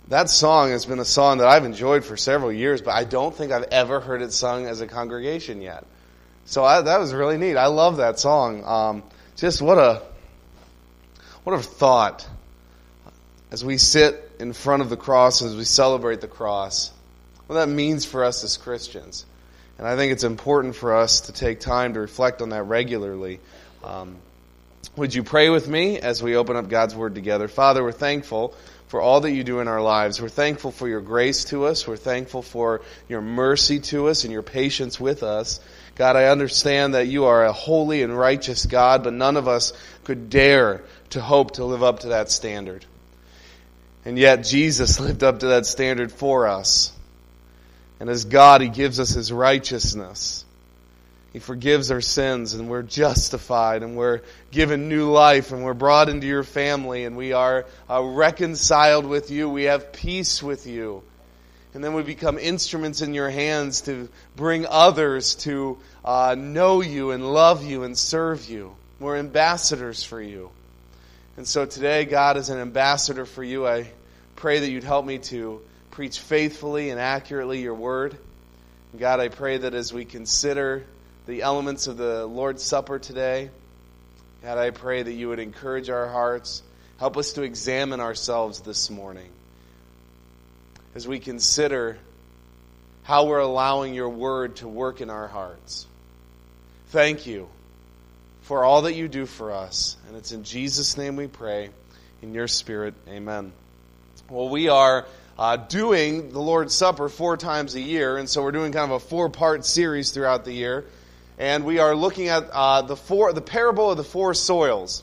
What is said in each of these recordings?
That song has been a song that I've enjoyed for several years, but I don't think I've ever heard it sung as a congregation yet. So that was really neat. I love that song. Just what a thought as we sit in front of the cross, as we celebrate the cross, what that means for us as Christians. And I think it's important for us to take time to reflect on that regularly. Would you pray with me as we open up God's Word together? Father, we're thankful for all that you do in our lives. We're thankful for your grace to us. We're thankful for your mercy to us and your patience with us. God, I understand that you are a holy and righteous God, but none of us could dare to hope to live up to that standard. And yet Jesus lived up to that standard for us. And as God, He gives us His righteousness. He forgives our sins, and we're justified, and we're given new life, and we're brought into your family, and we are reconciled with you. We have peace with you. And then we become instruments in your hands to bring others to know you and love you and serve you. We're ambassadors for you. And so today, God, as an ambassador for you, I pray that you'd help me to preach faithfully and accurately your word. And God, I pray that as we consider the elements of the Lord's Supper today, God, I pray that you would encourage our hearts. Help us to examine ourselves this morning as we consider how we're allowing your word to work in our hearts. Thank you for all that you do for us. And it's in Jesus' name we pray. In your Spirit, amen. Well, we are doing the Lord's Supper 4 times a year, and so we're doing kind of a 4-part series throughout the year. And we are looking at the parable of the 4 soils.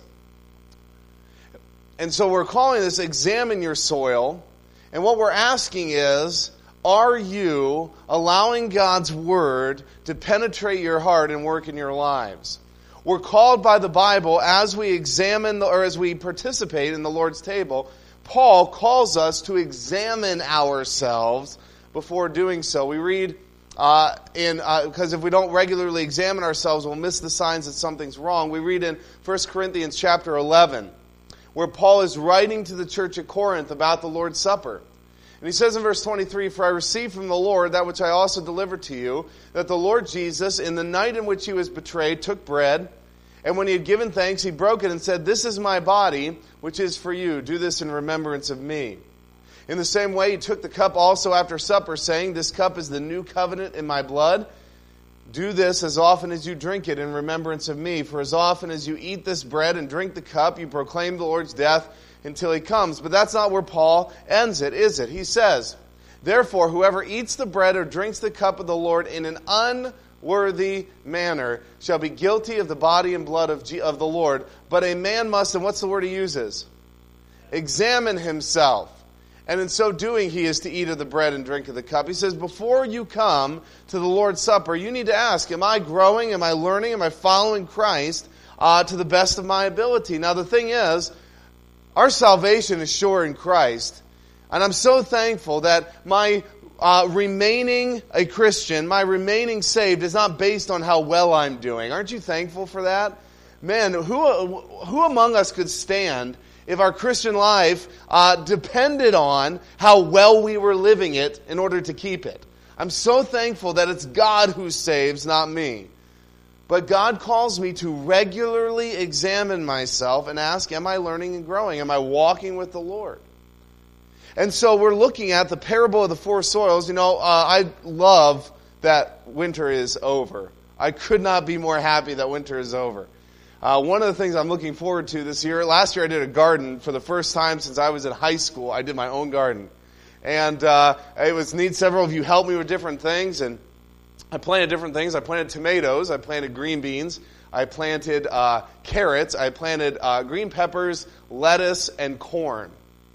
And so we're calling this Examine Your Soil. And what we're asking is, are you allowing God's Word to penetrate your heart and work in your lives? We're called by the Bible as we examine or as we participate in the Lord's table. Paul calls us to examine ourselves before doing so. We read because if we don't regularly examine ourselves, we'll miss the signs that something's wrong. We read in 1 Corinthians chapter 11, where Paul is writing to the church at Corinth about the Lord's Supper. And he says in verse 23, "For I received from the Lord that which I also delivered to you, that the Lord Jesus, in the night in which he was betrayed, took bread, and when he had given thanks, he broke it and said, 'This is my body, which is for you. Do this in remembrance of me.' In the same way, he took the cup also after supper, saying, 'This cup is the new covenant in my blood. Do this as often as you drink it in remembrance of me. For as often as you eat this bread and drink the cup, you proclaim the Lord's death until he comes.'" But that's not where Paul ends it, is it? He says, "Therefore, whoever eats the bread or drinks the cup of the Lord in an unworthy manner shall be guilty of the body and blood of the Lord. But a man must," and what's the word he uses? "Examine himself. And in so doing, he is to eat of the bread and drink of the cup." He says, before you come to the Lord's Supper, you need to ask, am I growing? Am I learning? Am I following Christ to the best of my ability? Now, the thing is, our salvation is sure in Christ. And I'm so thankful that my remaining a Christian, my remaining saved, is not based on how well I'm doing. Aren't you thankful for that? Man, who among us could stand if our Christian life depended on how well we were living it in order to keep it? I'm so thankful that it's God who saves, not me. But God calls me to regularly examine myself and ask, am I learning and growing? Am I walking with the Lord? And so we're looking at the parable of the 4 soils. You know, I love that winter is over. I could not be more happy that winter is over. One of the things I'm looking forward to this year, last year I did a garden for the first time since I was in high school. I did my own garden. And it was neat. Several of you helped me with different things. And I planted different things. I planted tomatoes. I planted green beans. I planted carrots. I planted green peppers, lettuce, and corn.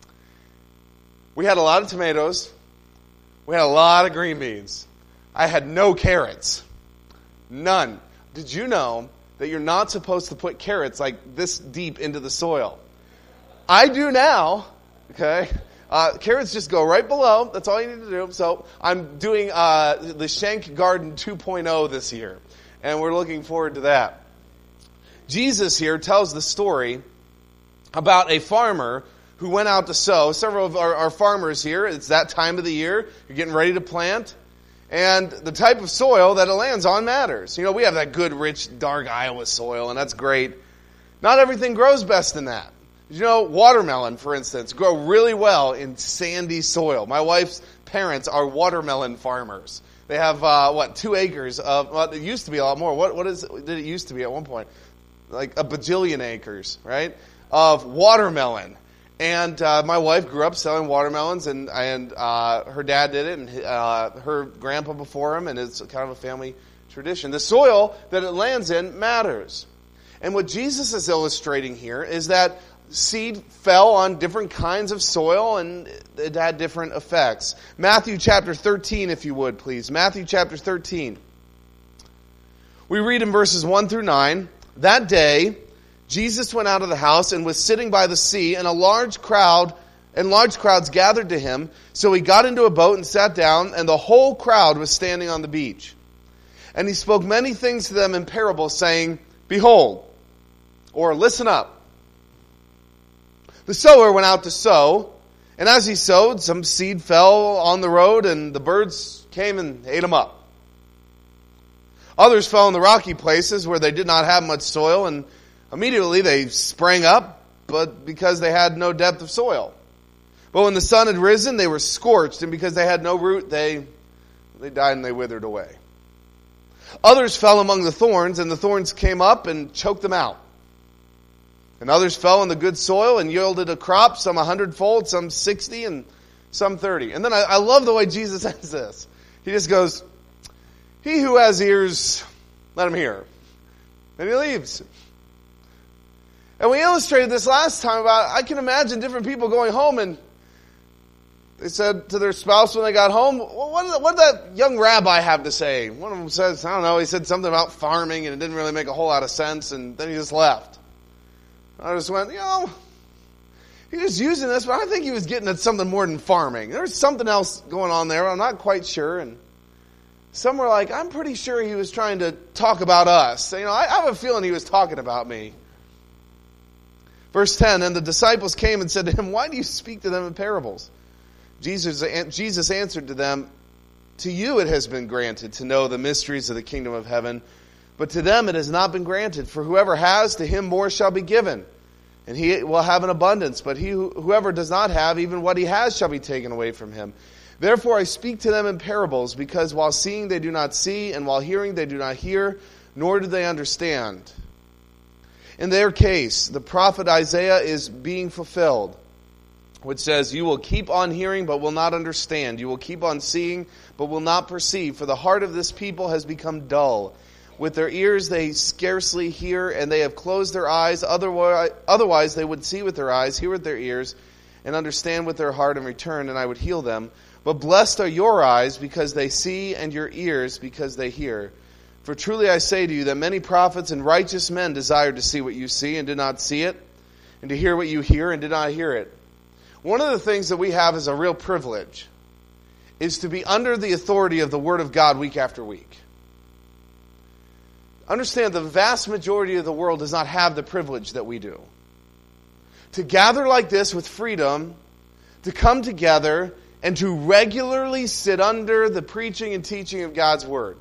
We had a lot of tomatoes. We had a lot of green beans. I had no carrots. None. Did you know that you're not supposed to put carrots like this deep into the soil? I do now. Okay. Carrots just go right below. That's all you need to do. So I'm doing the Schenk Garden 2.0 this year. And we're looking forward to that. Jesus here tells the story about a farmer who went out to sow. Several of our farmers here, it's that time of the year. You're getting ready to plant. And the type of soil that it lands on matters. We have that good, rich, dark Iowa soil, and that's great. Not everything grows best in that. Watermelon, for instance, grow really well in sandy soil. My wife's parents are watermelon farmers. They have, 2 acres of, it used to be a lot more. What did it used to be at one point? Like a bajillion acres, right, of watermelon. And my wife grew up selling watermelons, and her dad did it, and her grandpa before him, and it's kind of a family tradition. The soil that it lands in matters. And what Jesus is illustrating here is that seed fell on different kinds of soil, and it had different effects. Matthew chapter 13, if you would, please. Matthew chapter 13. We read in verses 1 through 9, "That day, Jesus went out of the house and was sitting by the sea, and large crowds gathered to him. So he got into a boat and sat down, and the whole crowd was standing on the beach. And he spoke many things to them in parables, saying, 'Behold,' or 'Listen up. The sower went out to sow, and as he sowed, some seed fell on the road, and the birds came and ate them up. Others fell in the rocky places where they did not have much soil, and immediately they sprang up, but because they had no depth of soil. But when the sun had risen, they were scorched, and because they had no root, they died and they withered away. Others fell among the thorns, and the thorns came up and choked them out. And others fell in the good soil and yielded a crop, some 100-fold, some 60, and some 30. And then I love the way Jesus says this. He just goes, 'He who has ears, let him hear.' And he leaves. And we illustrated this last time about, I can imagine different people going home, and they said to their spouse when they got home, what did that young rabbi have to say? One of them says, I don't know, he said something about farming, and it didn't really make a whole lot of sense, and then he just left. I just went, he was using this, but I think he was getting at something more than farming. There's something else going on there. I'm not quite sure. And some were like, I'm pretty sure he was trying to talk about us. I have a feeling he was talking about me. Verse 10, "And the disciples came and said to him, 'Why do you speak to them in parables?' Jesus answered to them, 'To you it has been granted to know the mysteries of the kingdom of heaven, but to them it has not been granted. For whoever has, to him more shall be given, and he will have an abundance. But whoever does not have, even what he has shall be taken away from him. Therefore I speak to them in parables, because while seeing they do not see, and while hearing they do not hear, nor do they understand.' In their case, the prophet Isaiah is being fulfilled, which says, 'You will keep on hearing, but will not understand. You will keep on seeing, but will not perceive. For the heart of this people has become dull. With their ears they scarcely hear, and they have closed their eyes. Otherwise they would see with their eyes, hear with their ears, and understand with their heart, and return, and I would heal them. But blessed are your eyes, because they see, and your ears, because they hear. For truly I say to you that many prophets and righteous men desired to see what you see, and did not see it, and to hear what you hear, and did not hear it.'" One of the things that we have as a real privilege is to be under the authority of the Word of God week after week. Understand, the vast majority of the world does not have the privilege that we do. To gather like this with freedom, to come together, and to regularly sit under the preaching and teaching of God's Word.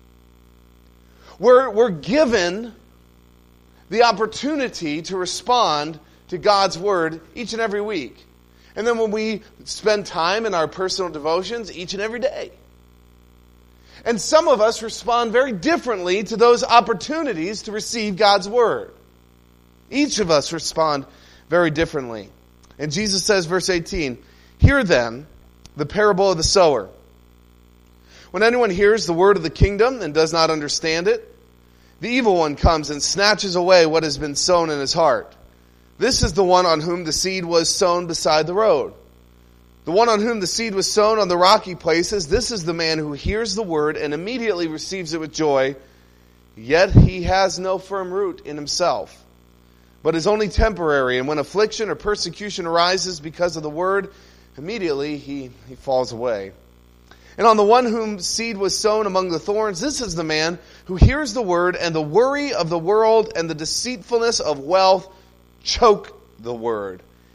We're given the opportunity to respond to God's Word each and every week. And then when we spend time in our personal devotions each and every day. And some of us respond very differently to those opportunities to receive God's Word. Each of us respond very differently. And Jesus says, verse 18, "Hear then the parable of the sower. When anyone hears the word of the kingdom and does not understand it, the evil one comes and snatches away what has been sown in his heart. This is the one on whom the seed was sown beside the road. The one on whom the seed was sown on the rocky places, this is the man who hears the word and immediately receives it with joy, yet he has no firm root in himself, but is only temporary, and when affliction or persecution arises because of the word, immediately he falls away. And on the one whom seed was sown among the thorns, this is the man who hears the word, and the worry of the world and the deceitfulness of wealth choke the word,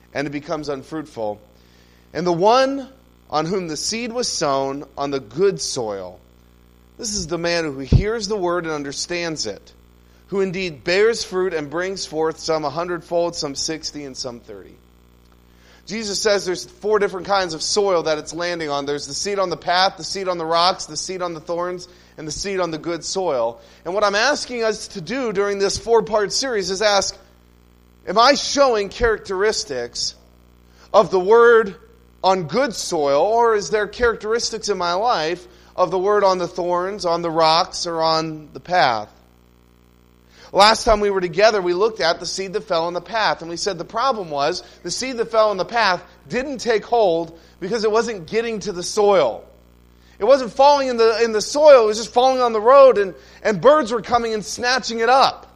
and it becomes unfruitful. And the one on whom the seed was sown on the good soil, this is the man who hears the word and understands it, who indeed bears fruit and brings forth some 100-fold, some 60, and some 30. Jesus says there's 4 different kinds of soil that it's landing on. There's the seed on the path, the seed on the rocks, the seed on the thorns, and the seed on the good soil. And what I'm asking us to do during this 4-part series is ask, am I showing characteristics of the word on good soil, or is there characteristics in my life of the word on the thorns, on the rocks, or on the path? Last time we were together, we looked at the seed that fell on the path, and we said the problem was the seed that fell on the path didn't take hold because it wasn't getting to the soil. It wasn't falling in the soil, it was just falling on the road, and birds were coming and snatching it up.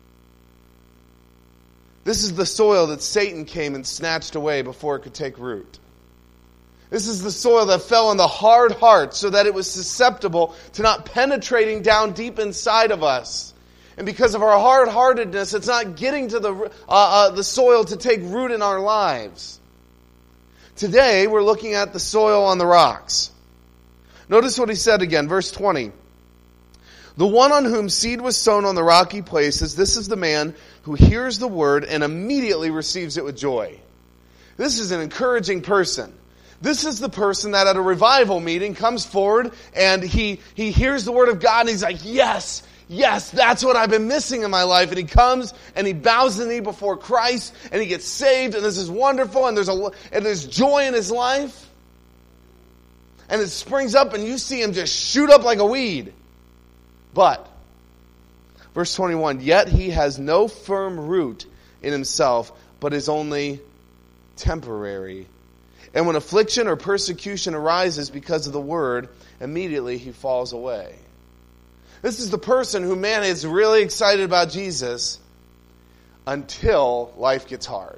This is the soil that Satan came and snatched away before it could take root. This is the soil that fell on the hard heart so that it was susceptible to not penetrating down deep inside of us. And because of our hard-heartedness, it's not getting to the soil to take root in our lives. Today, we're looking at the soil on the rocks. Notice what he said again, verse 20. The one on whom seed was sown on the rocky places, this is the man who hears the word and immediately receives it with joy. This is an encouraging person. This is the person that at a revival meeting comes forward and he hears the word of God and he's like, yes, that's what I've been missing in my life. And he comes and he bows the knee before Christ and he gets saved, and this is wonderful, and there's joy in his life. And it springs up and you see him just shoot up like a weed. But, verse 21, yet he has no firm root in himself, but is only temporary. And when affliction or persecution arises because of the word, immediately he falls away. This is the person who, man, is really excited about Jesus until life gets hard.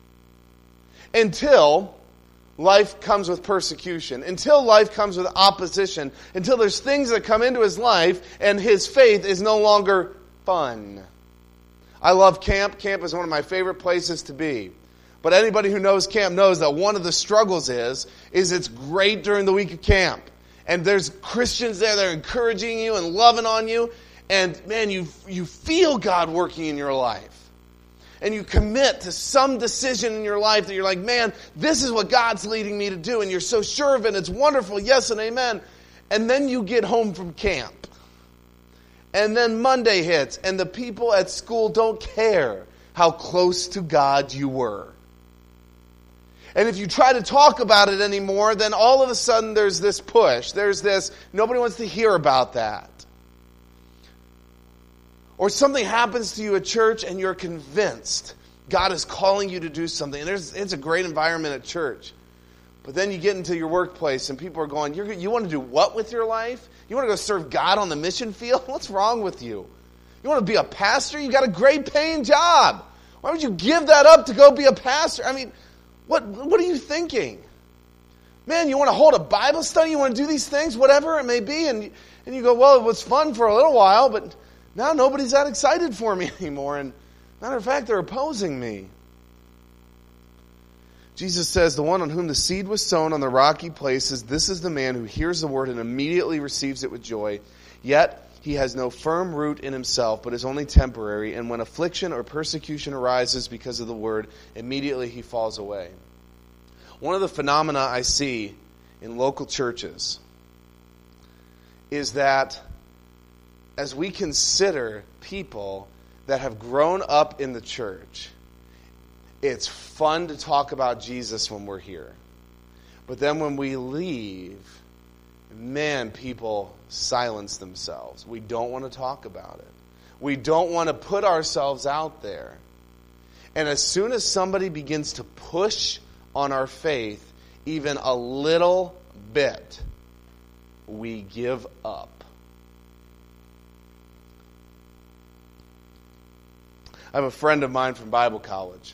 Until life comes with persecution. Until life comes with opposition. Until there's things that come into his life and his faith is no longer fun. I love camp. Camp is one of my favorite places to be. But anybody who knows camp knows that one of the struggles is it's great during the week of camp. And there's Christians there that are encouraging you and loving on you. And man, you feel God working in your life. And you commit to some decision in your life that you're like, man, this is what God's leading me to do. And you're so sure of it. And it's wonderful. Yes and amen. And then you get home from camp. And then Monday hits. And the people at school don't care how close to God you were. And if you try to talk about it anymore, then all of a sudden there's this push. There's this, nobody wants to hear about that. Or something happens to you at church and you're convinced God is calling you to do something. And it's a great environment at church. But then you get into your workplace and people are going, you want to do what with your life? You want to go serve God on the mission field? What's wrong with you? You want to be a pastor? You got a great paying job. Why would you give that up to go be a pastor? I mean, what are you thinking? Man, you want to hold a Bible study? You want to do these things? Whatever it may be. And you go, well, it was fun for a little while, but now nobody's that excited for me anymore. And matter of fact, they're opposing me. Jesus says, the one on whom the seed was sown on the rocky places, this is the man who hears the word and immediately receives it with joy. Yet he has no firm root in himself, but is only temporary. And when affliction or persecution arises because of the word, immediately he falls away. One of the phenomena I see in local churches is that as we consider people that have grown up in the church, it's fun to talk about Jesus when we're here. But then when we leave, man, people silence themselves. We don't want to talk about it. We don't want to put ourselves out there. And as soon as somebody begins to push on our faith, even a little bit, we give up. I have a friend of mine from Bible college.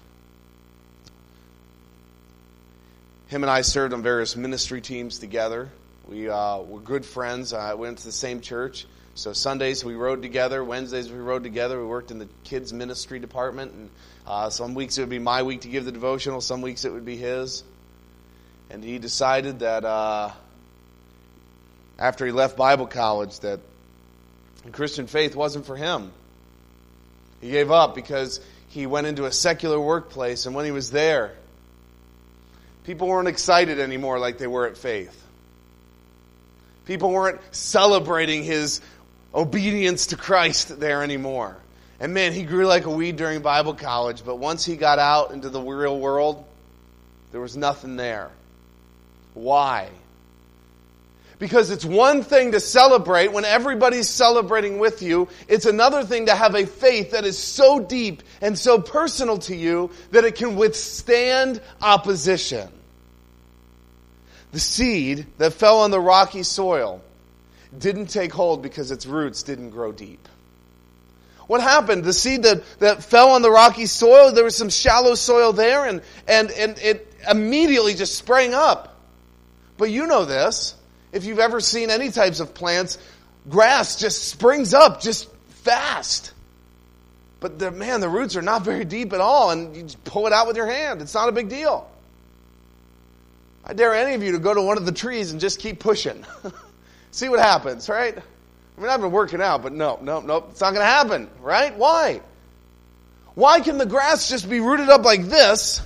Him and I served on various ministry teams together. We were good friends. I went to the same church, So Sundays we rode together, Wednesdays we rode together. We worked in the kids' ministry department, and some weeks it would be my week to give the devotional, some weeks it would be his. And he decided that after he left Bible college that Christian faith wasn't for him. He gave up because he went into a secular workplace, and when he was there, people weren't excited anymore like they were at Faith. People weren't celebrating his obedience to Christ there anymore. And man, he grew like a weed during Bible college, but once he got out into the real world, there was nothing there. Why? Because it's one thing to celebrate when everybody's celebrating with you. It's another thing to have a faith that is so deep and so personal to you that it can withstand opposition. The seed that fell on the rocky soil didn't take hold because its roots didn't grow deep. What happened? The seed that fell on the rocky soil, there was some shallow soil there, and it immediately just sprang up. But you know this. If you've ever seen any types of plants, grass just springs up just fast. But the roots are not very deep at all, and you just pull it out with your hand. It's not a big deal. I dare any of you to go to one of the trees and just keep pushing. See what happens, right? I mean, I've been working out, but no, it's not going to happen, right? Why? Why can the grass just be rooted up like this,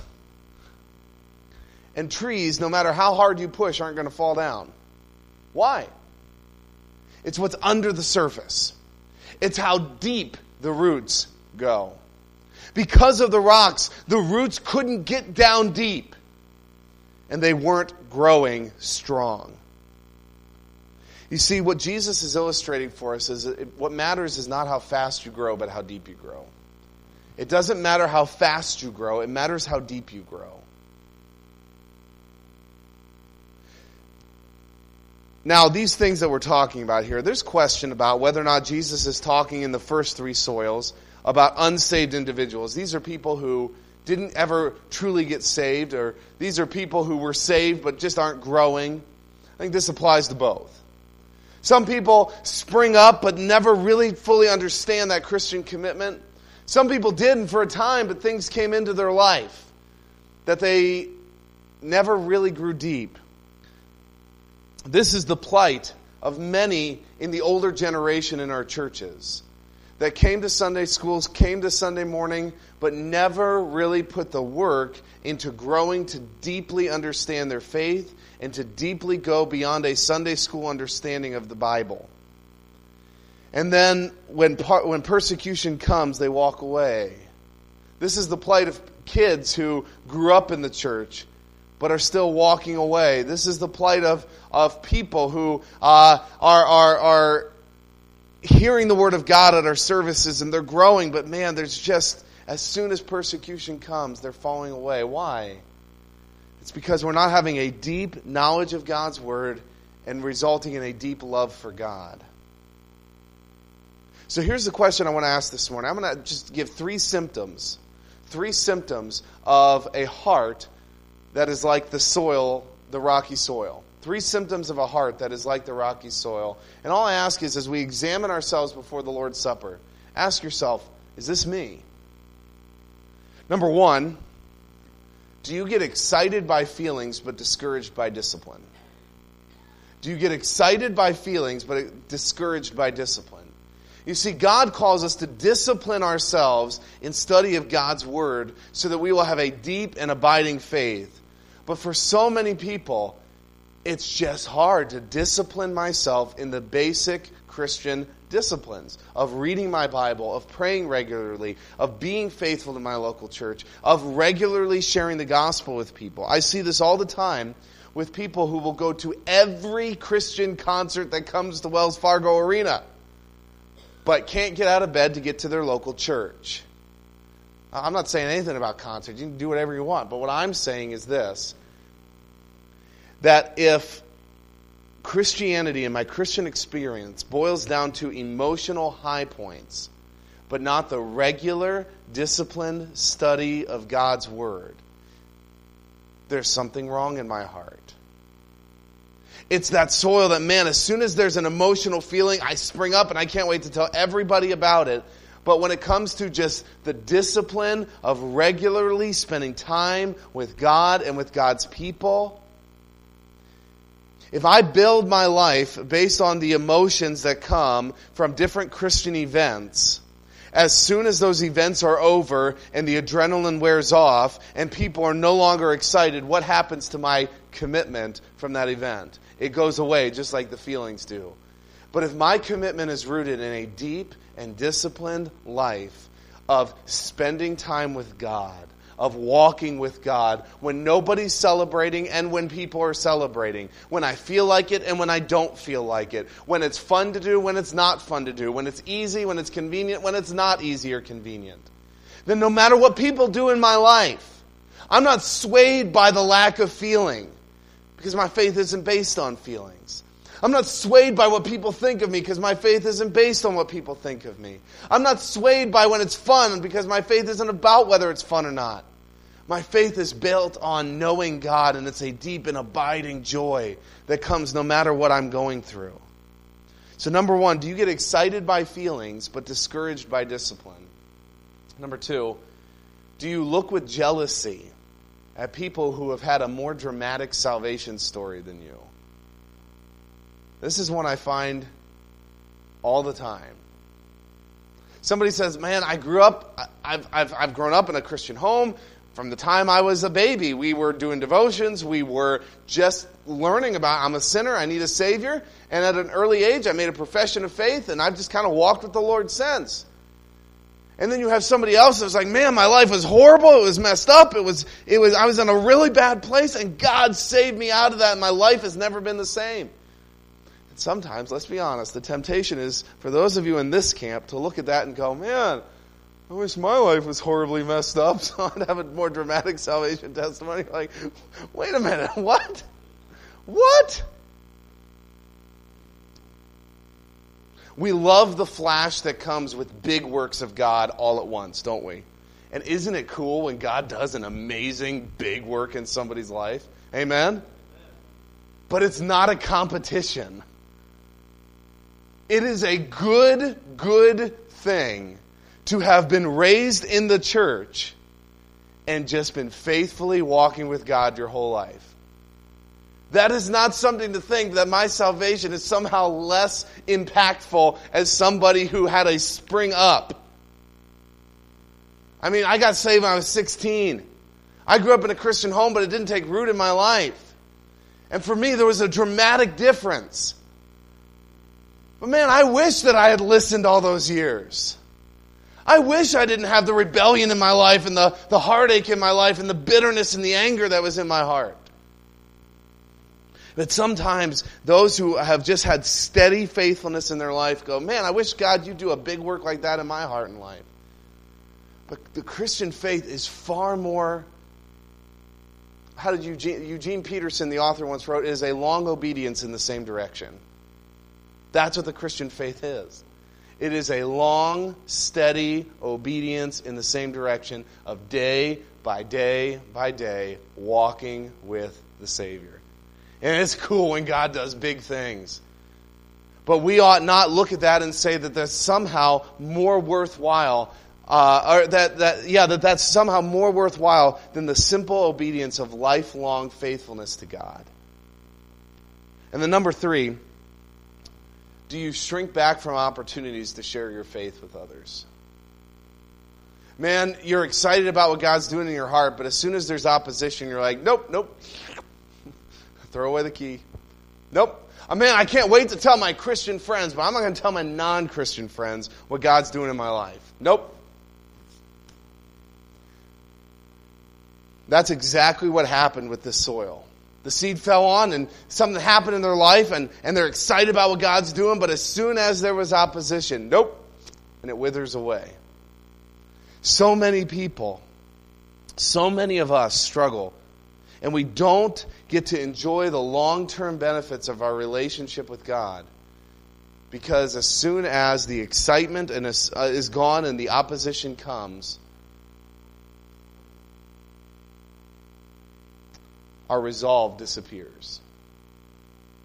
and trees, no matter how hard you push, aren't going to fall down? Why? It's what's under the surface. It's how deep the roots go. Because of the rocks, the roots couldn't get down deep, and they weren't growing strong. You see, what Jesus is illustrating for us is that what matters is not how fast you grow, but how deep you grow. It doesn't matter how fast you grow, it matters how deep you grow. Now, these things that we're talking about here, there's question about whether or not Jesus is talking in the first three soils about unsaved individuals. These are people who didn't ever truly get saved, or these are people who were saved but just aren't growing. I think this applies to both. Some people spring up but never really fully understand that Christian commitment. Some people did for a time, but things came into their life that they never really grew deep. This is the plight of many in the older generation in our churches that came to Sunday schools, came to Sunday morning, but never really put the work into growing to deeply understand their faith and to deeply go beyond a Sunday school understanding of the Bible. And then when persecution comes, they walk away. This is the plight of kids who grew up in the church but are still walking away. This is the plight of people who are hearing the Word of God at our services, and they're growing, but man, there's just, as soon as persecution comes, they're falling away. Why? It's because we're not having a deep knowledge of God's Word and resulting in a deep love for God. So here's the question I want to ask this morning. I'm going to just give three symptoms of a heart that is like the soil, the rocky soil. Three symptoms of a heart that is like the rocky soil. And all I ask is, as we examine ourselves before the Lord's Supper, ask yourself, is this me? Number one, do you get excited by feelings but discouraged by discipline? Do you get excited by feelings but discouraged by discipline? You see, God calls us to discipline ourselves in study of God's Word so that we will have a deep and abiding faith. But for so many people, it's just hard to discipline myself in the basic Christian disciplines of reading my Bible, of praying regularly, of being faithful to my local church, of regularly sharing the gospel with people. I see this all the time with people who will go to every Christian concert that comes to Wells Fargo Arena, but can't get out of bed to get to their local church. I'm not saying anything about concerts. You can do whatever you want. But what I'm saying is this, that if Christianity and my Christian experience boils down to emotional high points, but not the regular, disciplined study of God's Word, there's something wrong in my heart. It's that soil that, man, as soon as there's an emotional feeling, I spring up and I can't wait to tell everybody about it. But when it comes to just the discipline of regularly spending time with God and with God's people, if I build my life based on the emotions that come from different Christian events, as soon as those events are over and the adrenaline wears off and people are no longer excited, what happens to my commitment from that event? It goes away just like the feelings do. But if my commitment is rooted in a deep and disciplined life of spending time with God, of walking with God, when nobody's celebrating and when people are celebrating, when I feel like it and when I don't feel like it, when it's fun to do, when it's not fun to do, when it's easy, when it's convenient, when it's not easy or convenient, then no matter what people do in my life, I'm not swayed by the lack of feeling, because my faith isn't based on feelings. I'm not swayed by what people think of me because my faith isn't based on what people think of me. I'm not swayed by when it's fun because my faith isn't about whether it's fun or not. My faith is built on knowing God, and it's a deep and abiding joy that comes no matter what I'm going through. So number one, do you get excited by feelings but discouraged by discipline? Number two, do you look with jealousy at people who have had a more dramatic salvation story than you? This is one I find all the time. Somebody says, man, I've grown up in a Christian home. From the time I was a baby, we were doing devotions. We were just learning about, I'm a sinner, I need a Savior. And at an early age, I made a profession of faith, and I've just kind of walked with the Lord since. And then you have somebody else that's like, man, my life was horrible. It was messed up. I was in a really bad place, and God saved me out of that, and my life has never been the same. And sometimes, let's be honest, the temptation is for those of you in this camp to look at that and go, man, I wish my life was horribly messed up so I'd have a more dramatic salvation testimony. Like, wait a minute, what? What? We love the flash that comes with big works of God all at once, don't we? And isn't it cool when God does an amazing big work in somebody's life? Amen? But it's not a competition. It is a good thing to have been raised in the church and just been faithfully walking with God your whole life. That is not something to think that my salvation is somehow less impactful as somebody who had a spring up. I mean, I got saved when I was 16. I grew up in a Christian home, but it didn't take root in my life. And for me, there was a dramatic difference. But man, I wish that I had listened all those years. I wish I didn't have the rebellion in my life and the heartache in my life and the bitterness and the anger that was in my heart. But sometimes those who have just had steady faithfulness in their life go, man, I wish God you'd do a big work like that in my heart and life. But the Christian faith is far more, how did Eugene Peterson, the author, once wrote, it is a long obedience in the same direction. That's what the Christian faith is. It is a long, steady obedience in the same direction of day by day by day walking with the Savior. And it's cool when God does big things. But we ought not look at that and say that that's somehow more worthwhile, that's somehow more worthwhile than the simple obedience of lifelong faithfulness to God. And then number 3, do you shrink back from opportunities to share your faith with others? Man, you're excited about what God's doing in your heart, but as soon as there's opposition, you're like, nope. Throw away the key. Nope. Man, I can't wait to tell my Christian friends, but I'm not going to tell my non-Christian friends what God's doing in my life. Nope. That's exactly what happened with this soil. The seed fell on and something happened in their life and they're excited about what God's doing, but as soon as there was opposition, nope, and it withers away. So many people, so many of us struggle, and we don't get to enjoy the long-term benefits of our relationship with God because as soon as the excitement is gone and the opposition comes, our resolve disappears.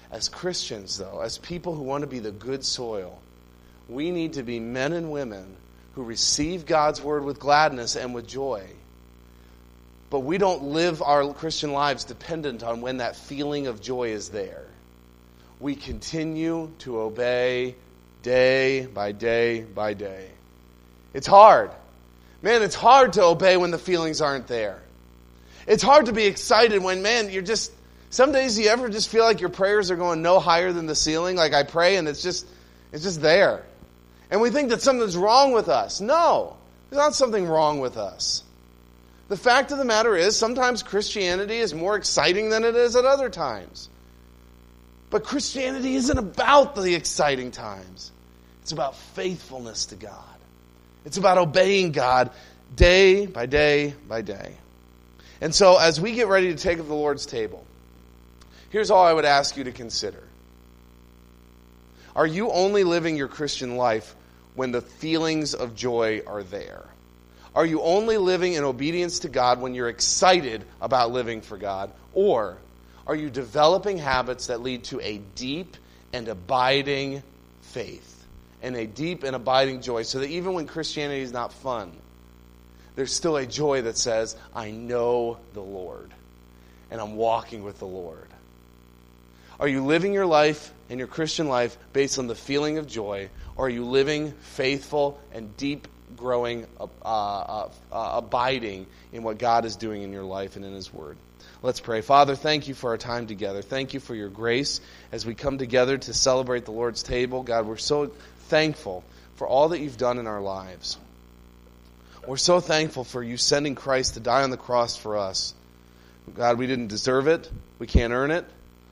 As Christians, though, as people who want to be the good soil, we need to be men and women who receive God's word with gladness and with joy. But we don't live our Christian lives dependent on when that feeling of joy is there. We continue to obey day by day by day. It's hard. Man, it's hard to obey when the feelings aren't there. It's hard to be excited when, man, you're just... Some days you ever just feel like your prayers are going no higher than the ceiling? Like I pray and it's just there. And we think that something's wrong with us. No, there's not something wrong with us. The fact of the matter is, sometimes Christianity is more exciting than it is at other times. But Christianity isn't about the exciting times. It's about faithfulness to God. It's about obeying God day by day by day. And so as we get ready to take up the Lord's table, here's all I would ask you to consider. Are you only living your Christian life when the feelings of joy are there? Are you only living in obedience to God when you're excited about living for God? Or are you developing habits that lead to a deep and abiding faith and a deep and abiding joy so that even when Christianity is not fun, there's still a joy that says, I know the Lord and I'm walking with the Lord? Are you living your life and your Christian life based on the feeling of joy, or are you living faithful and deep, growing, abiding in what God is doing in your life and in His Word? Let's pray. Father, thank you for our time together. Thank you for your grace as we come together to celebrate the Lord's table. God, we're so thankful for all that you've done in our lives. We're so thankful for you sending Christ to die on the cross for us. God, we didn't deserve it. We can't earn it.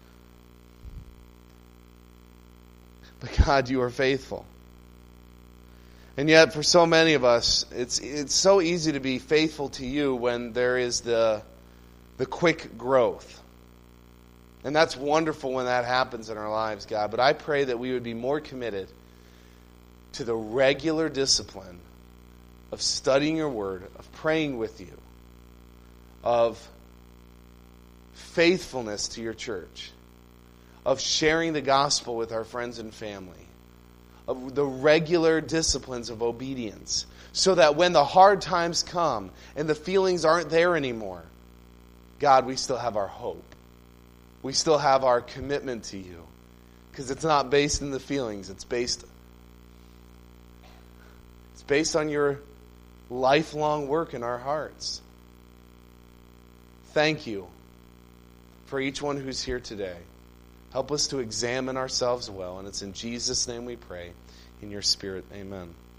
But God, you are faithful. And yet, for so many of us, it's so easy to be faithful to you when there is the quick growth. And that's wonderful when that happens in our lives, God. But I pray that we would be more committed to the regular discipline of studying your word, of praying with you, of faithfulness to your church, of sharing the gospel with our friends and family, of the regular disciplines of obedience, so that when the hard times come and the feelings aren't there anymore, God, we still have our hope. We still have our commitment to you. Because it's not based in the feelings. It's based on your lifelong work in our hearts. Thank you for each one who's here today. Help us to examine ourselves well. And it's in Jesus' name we pray. In your Spirit, amen.